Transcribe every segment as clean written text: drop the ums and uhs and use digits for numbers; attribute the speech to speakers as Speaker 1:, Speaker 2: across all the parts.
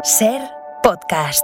Speaker 1: SER Podcast.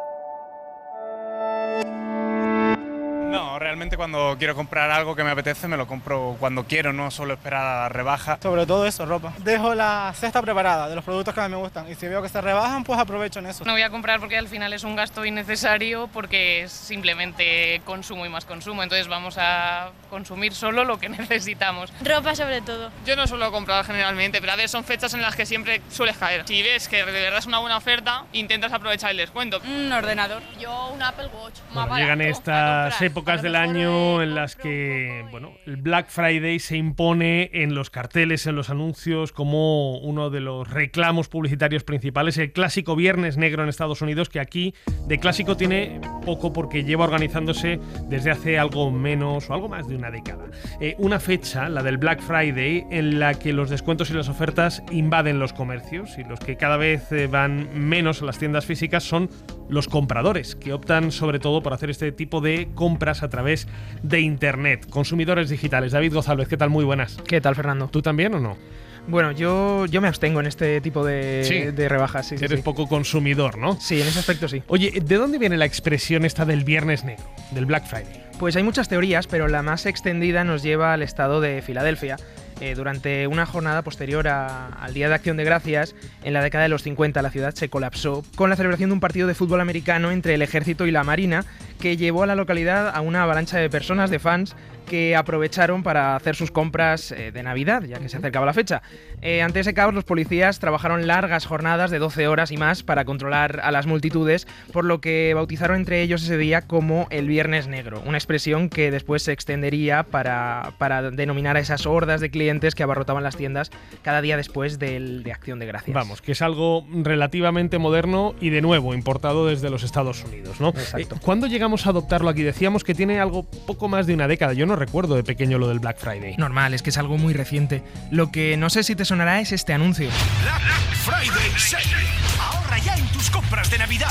Speaker 2: No, realmente cuando quiero comprar algo que me apetece me lo compro cuando quiero, no suelo esperar a la rebaja.
Speaker 3: Sobre todo eso, ropa. Dejo la cesta preparada de los productos que a mí me gustan y si veo que se rebajan, pues aprovecho en eso.
Speaker 4: No voy a comprar porque al final es un gasto innecesario porque es simplemente consumo y más consumo, entonces vamos a consumir solo lo que necesitamos.
Speaker 5: Ropa sobre todo.
Speaker 6: Yo no suelo comprar generalmente, pero a ver, son fechas en las que siempre sueles caer. Si ves que de verdad es una buena oferta, intentas aprovechar el descuento.
Speaker 5: Un ordenador.
Speaker 7: Yo un Apple Watch.
Speaker 8: Bueno, llegan estas épocas del año en las que el Black Friday se impone en los carteles, en los anuncios, como uno de los reclamos publicitarios principales, el clásico Viernes Negro en Estados Unidos, que aquí de clásico tiene poco porque lleva organizándose desde hace algo menos o algo más de una década. Una fecha, la del Black Friday, en la que los descuentos y las ofertas invaden los comercios y los que cada vez van menos a las tiendas físicas son los compradores, que optan sobre todo por hacer este tipo de compras a través de Internet. Consumidores digitales. David González, ¿qué tal? Muy buenas.
Speaker 9: ¿Qué tal, Fernando?
Speaker 8: ¿Tú también o no?
Speaker 9: Bueno, yo me abstengo en este tipo de rebajas. Sí,
Speaker 8: eres poco consumidor, ¿no?
Speaker 9: Sí, en ese aspecto sí.
Speaker 8: Oye, ¿de dónde viene la expresión esta del Viernes Negro, del Black Friday?
Speaker 9: Pues hay muchas teorías, pero la más extendida nos lleva al estado de Filadelfia. Durante una jornada posterior al Día de Acción de Gracias, en la década de los 50, la ciudad se colapsó con la celebración de un partido de fútbol americano entre el ejército y la marina, que llevó a la localidad a una avalancha de personas, de fans, que aprovecharon para hacer sus compras de Navidad, ya que se acercaba la fecha. Ante ese caos, los policías trabajaron largas jornadas de 12 horas y más para controlar a las multitudes, por lo que bautizaron entre ellos ese día como el Viernes Negro, una expresión que después se extendería para denominar a esas hordas de clientes que abarrotaban las tiendas cada día después de Acción de Gracias.
Speaker 8: Vamos, que es algo relativamente moderno y de nuevo importado desde los Estados Unidos, ¿no?
Speaker 9: Exacto.
Speaker 8: ¿Cuándo llegamos a adoptarlo aquí? Decíamos que tiene algo poco más de una década. Yo no recuerdo de pequeño lo del Black Friday.
Speaker 9: Normal, es que es algo muy reciente. Lo que no sé si te sonará es este anuncio.
Speaker 10: Black Friday Sale. Ahorra ya en tus compras de Navidad.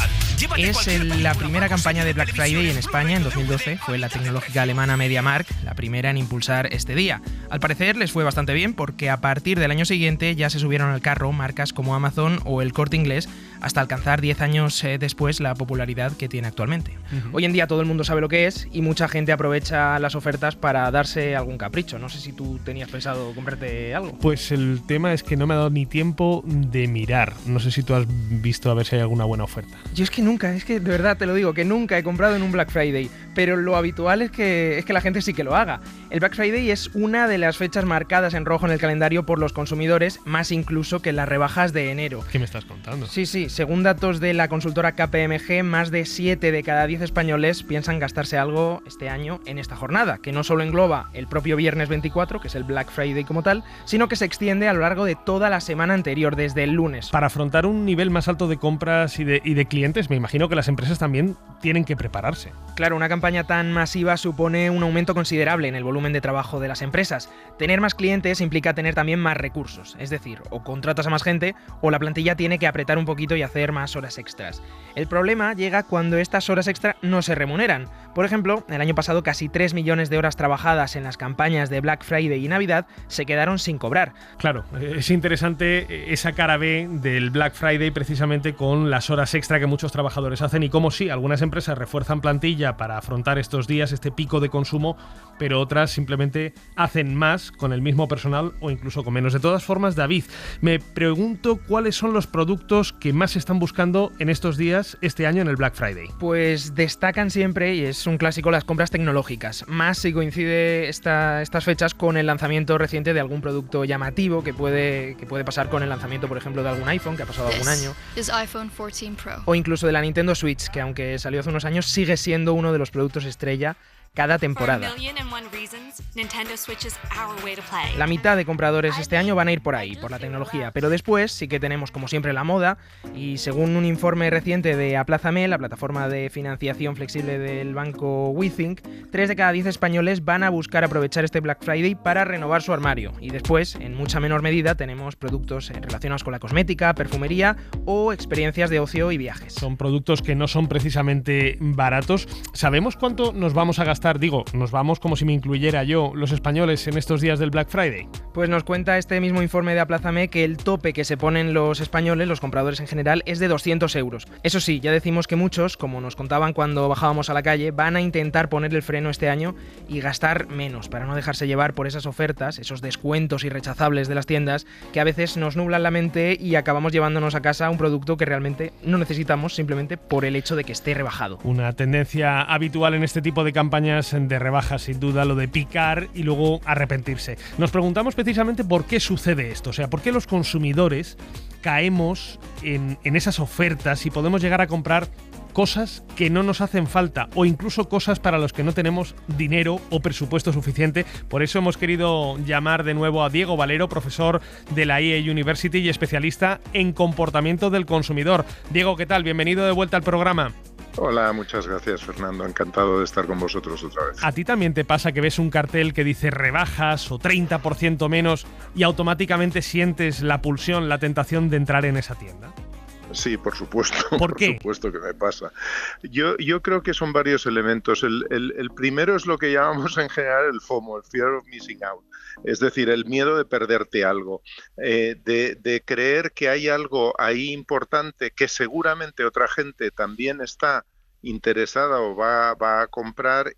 Speaker 9: Es la primera campaña de Black Friday en España en 2012. Fue la tecnológica alemana MediaMarkt la primera en impulsar este día. Al parecer les fue bastante bien porque a partir del año siguiente ya se subieron al carro marcas como Amazon o El Corte Inglés hasta alcanzar 10 años después la popularidad que tiene actualmente. Hoy en día todo el mundo sabe lo que es y mucha gente aprovecha las ofertas para darse algún capricho. No sé si tú tenías pensado comprarte algo.
Speaker 8: Pues el tema es que no me ha dado ni tiempo de mirar. No sé si tú has visto a ver si hay alguna buena oferta.
Speaker 9: Yo es que de verdad te lo digo, que nunca he comprado en un Black Friday, pero lo habitual es que la gente sí que lo haga. El Black Friday es una de las fechas marcadas en rojo en el calendario por los consumidores, más incluso que las rebajas de enero.
Speaker 8: ¿Qué me estás contando?
Speaker 9: Sí, según datos de la consultora KPMG, más de 7 de cada 10 españoles piensan gastarse algo este año en esta jornada, que no solo engloba el propio viernes 24, que es el Black Friday como tal, sino que se extiende a lo largo de toda la semana anterior, desde el lunes.
Speaker 8: Para afrontar un nivel más alto de compras y de clientes, me imagino que las empresas también tienen que prepararse.
Speaker 9: Claro, una campaña tan masiva supone un aumento considerable en el volumen de trabajo de las empresas. Tener más clientes implica tener también más recursos, es decir, o contratas a más gente o la plantilla tiene que apretar un poquito y hacer más horas extras. El problema llega cuando estas horas extra no se remuneran. Por ejemplo, el año pasado casi 3 millones de horas trabajadas en las campañas de Black Friday y Navidad se quedaron sin cobrar.
Speaker 8: Claro, es interesante esa cara B del Black Friday precisamente con las horas extra que muchos trabajadores hacen y cómo sí, algunas empresas refuerzan plantilla para afrontar estos días, este pico de consumo, pero otras simplemente hacen más con el mismo personal o incluso con menos. De todas formas, David, me pregunto cuáles son los productos que más se están buscando en estos días, este año en el Black Friday.
Speaker 9: Pues destacan siempre, y es un clásico, las compras tecnológicas, más si coincide estas fechas con el lanzamiento reciente de algún producto llamativo que puede pasar con el lanzamiento, por ejemplo, de algún iPhone, que ha pasado algún año.
Speaker 7: iPhone 14 Pro.
Speaker 9: O incluso de la Nintendo Switch, que aunque salió hace unos años, sigue siendo uno de los productos estrella cada temporada. La mitad de compradores este año van a ir por ahí, por la tecnología, pero después sí que tenemos como siempre la moda y según un informe reciente de Aplázame, la plataforma de financiación flexible del banco WeThink, 3 de cada 10 españoles van a buscar aprovechar este Black Friday para renovar su armario y después, en mucha menor medida, tenemos productos relacionados con la cosmética, perfumería o experiencias de ocio y viajes.
Speaker 8: Son productos que no son precisamente baratos. ¿Sabemos cuánto nos vamos a gastar gastar? Digo, nos vamos como si me incluyera yo, los españoles, en estos días del Black Friday.
Speaker 9: Pues nos cuenta este mismo informe de Aplázame que el tope que se ponen los españoles, los compradores en general, es de 200 euros. Eso sí, ya decimos que muchos, como nos contaban cuando bajábamos a la calle, van a intentar poner el freno este año y gastar menos para no dejarse llevar por esas ofertas, esos descuentos irrechazables de las tiendas que a veces nos nublan la mente y acabamos llevándonos a casa un producto que realmente no necesitamos simplemente por el hecho de que esté rebajado.
Speaker 8: Una tendencia habitual en este tipo de campañas de rebajas, sin duda, lo de picar y luego arrepentirse. Nos preguntamos precisamente por qué sucede esto, o sea, por qué los consumidores caemos en esas ofertas y podemos llegar a comprar cosas que no nos hacen falta o incluso cosas para los que no tenemos dinero o presupuesto suficiente. Por eso hemos querido llamar de nuevo a Diego Valero, profesor de la EA University y especialista en comportamiento del consumidor. Diego, ¿qué tal? Bienvenido de vuelta al programa.
Speaker 1: Hola, muchas gracias, Fernando. Encantado de estar con vosotros otra vez.
Speaker 8: ¿A ti también te pasa que ves un cartel que dice rebajas o 30% menos y automáticamente sientes la pulsión, la tentación de entrar en esa tienda?
Speaker 1: Sí, por supuesto.
Speaker 8: ¿Por qué?
Speaker 1: Por supuesto que me pasa. Yo creo que son varios elementos. El primero es lo que llamamos en general el FOMO, el Fear of Missing Out. Es decir, el miedo de perderte algo, de creer que hay algo ahí importante que seguramente otra gente también está interesada o va a comprar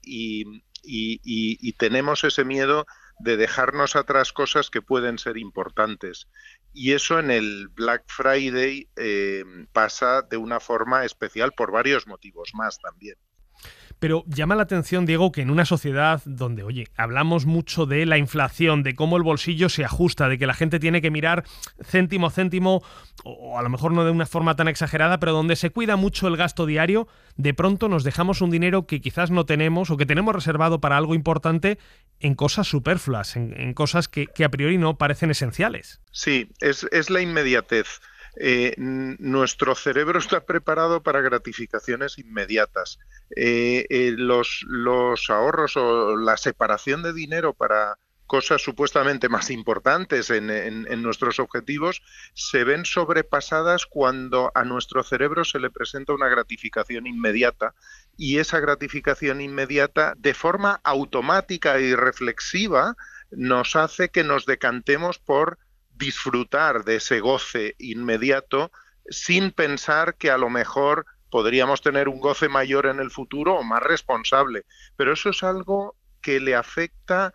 Speaker 1: y tenemos ese miedo de dejarnos atrás cosas que pueden ser importantes. Y eso en el Black Friday pasa de una forma especial por varios motivos más también.
Speaker 8: Pero llama la atención, Diego, que en una sociedad donde, oye, hablamos mucho de la inflación, de cómo el bolsillo se ajusta, de que la gente tiene que mirar céntimo a céntimo, o a lo mejor no de una forma tan exagerada, pero donde se cuida mucho el gasto diario, de pronto nos dejamos un dinero que quizás no tenemos o que tenemos reservado para algo importante en cosas superfluas, en cosas que a priori no parecen esenciales.
Speaker 1: Sí, es la inmediatez. Nuestro cerebro está preparado para gratificaciones inmediatas. Los ahorros o la separación de dinero para cosas supuestamente más importantes en nuestros objetivos se ven sobrepasadas cuando a nuestro cerebro se le presenta una gratificación inmediata, y esa gratificación inmediata de forma automática y reflexiva nos hace que nos decantemos por disfrutar de ese goce inmediato sin pensar que a lo mejor podríamos tener un goce mayor en el futuro o más responsable. Pero eso es algo que le afecta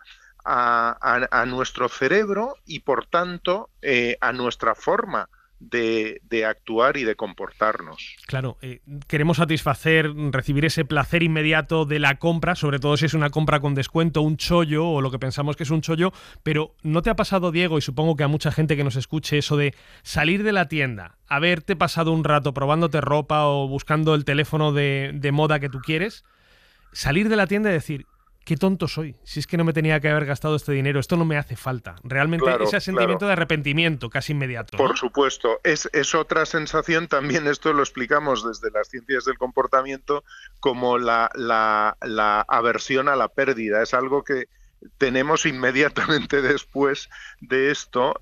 Speaker 1: a nuestro cerebro y, por tanto, a nuestra forma de actuar y de comportarnos.
Speaker 8: Claro, queremos satisfacer, recibir ese placer inmediato de la compra, sobre todo si es una compra con descuento, un chollo o lo que pensamos que es un chollo, pero ¿no te ha pasado, Diego, y supongo que a mucha gente que nos escuche, eso de salir de la tienda, haberte pasado un rato probándote ropa o buscando el teléfono de moda que tú quieres, salir de la tienda y decir: qué tonto soy, si es que no me tenía que haber gastado este dinero, esto no me hace falta? Realmente claro, ese sentimiento de arrepentimiento casi inmediato, ¿no?
Speaker 1: Por supuesto, es otra sensación también, esto lo explicamos desde las ciencias del comportamiento como la aversión a la pérdida, es algo que tenemos inmediatamente después de esto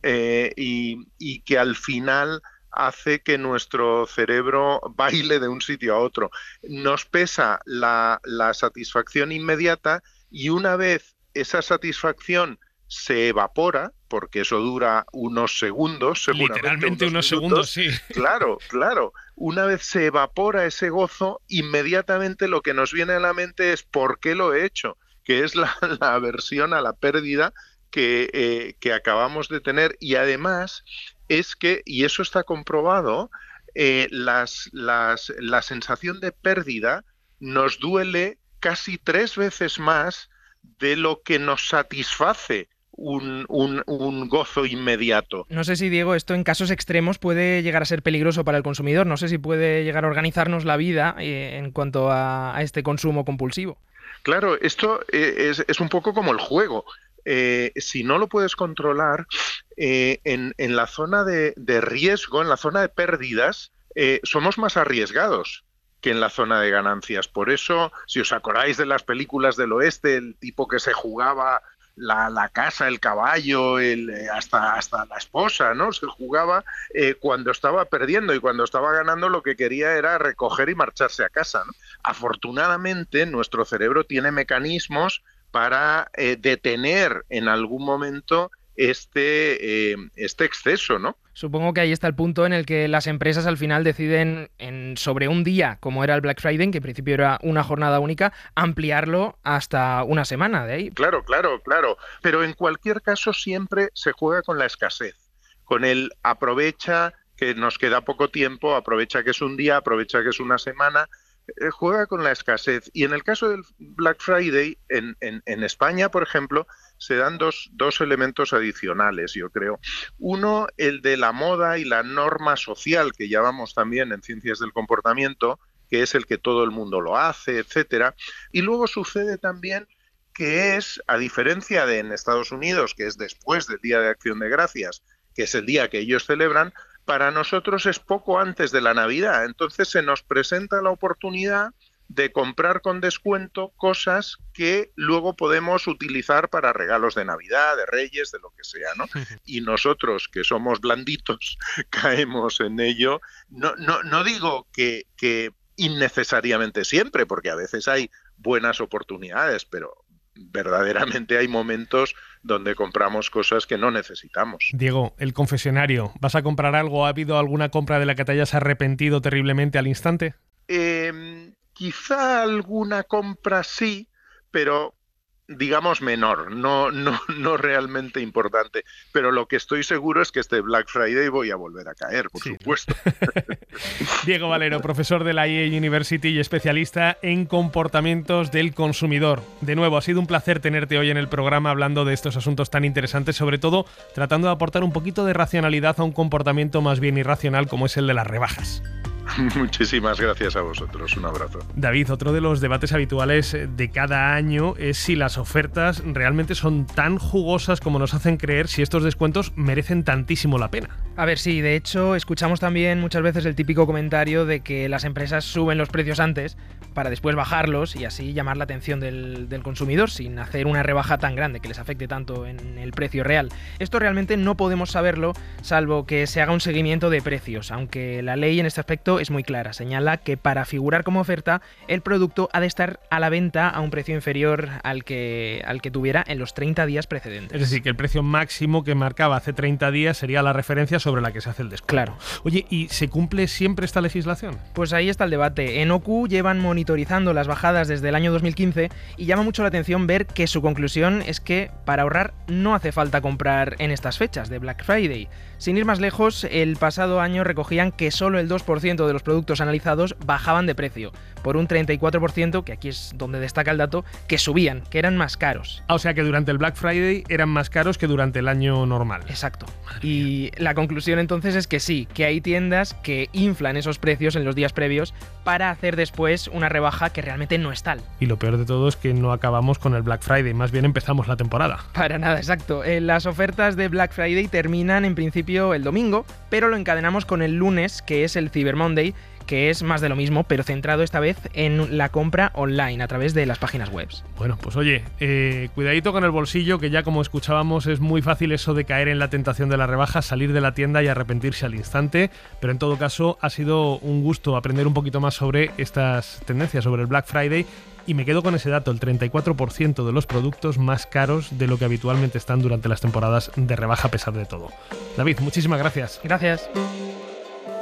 Speaker 1: y que al final hace que nuestro cerebro baile de un sitio a otro. Nos pesa la satisfacción inmediata y una vez esa satisfacción se evapora, porque eso dura unos segundos,
Speaker 8: literalmente unos segundos, sí.
Speaker 1: Claro. Una vez se evapora ese gozo, inmediatamente lo que nos viene a la mente es ¿por qué lo he hecho? Que es la aversión a la pérdida que acabamos de tener. Y además es que, y eso está comprobado, la sensación de pérdida nos duele casi 3 veces más de lo que nos satisface un gozo inmediato.
Speaker 9: No sé si, Diego, esto en casos extremos puede llegar a ser peligroso para el consumidor. No sé si puede llegar a organizarnos la vida en cuanto a este consumo compulsivo.
Speaker 1: Claro, esto es un poco como el juego. Si no lo puedes controlar, en la zona de riesgo, en la zona de pérdidas, somos más arriesgados que en la zona de ganancias. Por eso, si os acordáis de las películas del oeste, el tipo que se jugaba la casa, el caballo, hasta la esposa, ¿no? Se jugaba cuando estaba perdiendo, y cuando estaba ganando lo que quería era recoger y marcharse a casa, ¿no? Afortunadamente, nuestro cerebro tiene mecanismos para detener en algún momento este exceso, ¿no?
Speaker 9: Supongo que ahí está el punto en el que las empresas al final deciden sobre un día, como era el Black Friday, que en principio era una jornada única, ampliarlo hasta una semana de ahí.
Speaker 1: Claro. Pero en cualquier caso siempre se juega con la escasez, con el aprovecha que nos queda poco tiempo, aprovecha que es un día, aprovecha que es una semana, juega con la escasez. Y en el caso del Black Friday, en España, por ejemplo, se dan dos elementos adicionales, yo creo. Uno, el de la moda y la norma social, que llamamos también en ciencias del comportamiento, que es el que todo el mundo lo hace, etcétera. Y luego sucede también que es, a diferencia de en Estados Unidos, que es después del Día de Acción de Gracias, que es el día que ellos celebran, para nosotros es poco antes de la Navidad. Entonces se nos presenta la oportunidad de comprar con descuento cosas que luego podemos utilizar para regalos de Navidad, de Reyes, de lo que sea, ¿no? Y nosotros, que somos blanditos, caemos en ello. No digo que innecesariamente siempre, porque a veces hay buenas oportunidades, pero verdaderamente hay momentos donde compramos cosas que no necesitamos.
Speaker 8: Diego, el confesionario, ¿vas a comprar algo? ¿Ha habido alguna compra de la que te hayas arrepentido terriblemente al instante?
Speaker 1: Quizá alguna compra sí, pero digamos menor, no realmente importante. Pero lo que estoy seguro es que este Black Friday voy a volver a caer, por supuesto.
Speaker 8: Diego Valero, profesor de la EA University y especialista en comportamientos del consumidor. De nuevo, ha sido un placer tenerte hoy en el programa hablando de estos asuntos tan interesantes, sobre todo tratando de aportar un poquito de racionalidad a un comportamiento más bien irracional como es el de las rebajas.
Speaker 1: Muchísimas gracias a vosotros, un abrazo.
Speaker 8: David, otro de los debates habituales de cada año es si las ofertas realmente son tan jugosas como nos hacen creer, si estos descuentos merecen tantísimo la pena.
Speaker 9: A ver, sí, de hecho escuchamos también muchas veces el típico comentario de que las empresas suben los precios antes para después bajarlos y así llamar la atención del consumidor sin hacer una rebaja tan grande que les afecte tanto en el precio real. Esto realmente no podemos saberlo salvo que se haga un seguimiento de precios, aunque la ley en este aspecto es muy clara. Señala que para figurar como oferta el producto ha de estar a la venta a un precio inferior al que tuviera en los 30 días precedentes.
Speaker 8: Es decir, que el precio máximo que marcaba hace 30 días sería la referencia sobre la que se hace el descuento.
Speaker 9: Claro.
Speaker 8: Oye, ¿y se cumple siempre esta legislación?
Speaker 9: Pues ahí está el debate. En OCU llevan monitorizando las bajadas desde el año 2015 y llama mucho la atención ver que su conclusión es que para ahorrar no hace falta comprar en estas fechas de Black Friday. Sin ir más lejos, el pasado año recogían que solo el 2% de los productos analizados bajaban de precio, por un 34%, que aquí es donde destaca el dato, que subían, que eran más caros.
Speaker 8: O sea que durante el Black Friday eran más caros que durante el año normal.
Speaker 9: Exacto. Y la conclusión entonces es que sí, que hay tiendas que inflan esos precios en los días previos para hacer después una rebaja que realmente no es tal.
Speaker 8: Y lo peor de todo es que no acabamos con el Black Friday, más bien empezamos la temporada.
Speaker 9: Para nada, exacto. Las ofertas de Black Friday terminan en principio el domingo, pero lo encadenamos con el lunes, que es el Cyber Monday, que es más de lo mismo, pero centrado esta vez en la compra online a través de las páginas web.
Speaker 8: Bueno, pues oye, cuidadito con el bolsillo, que ya como escuchábamos es muy fácil eso de caer en la tentación de la rebaja, salir de la tienda y arrepentirse al instante, pero en todo caso ha sido un gusto aprender un poquito más sobre estas tendencias, sobre el Black Friday, y me quedo con ese dato, el 34% de los productos más caros de lo que habitualmente están durante las temporadas de rebaja a pesar de todo. David, muchísimas gracias.
Speaker 9: Gracias.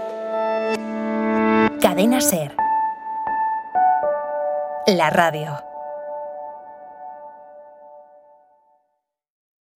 Speaker 5: Cadena SER. La radio.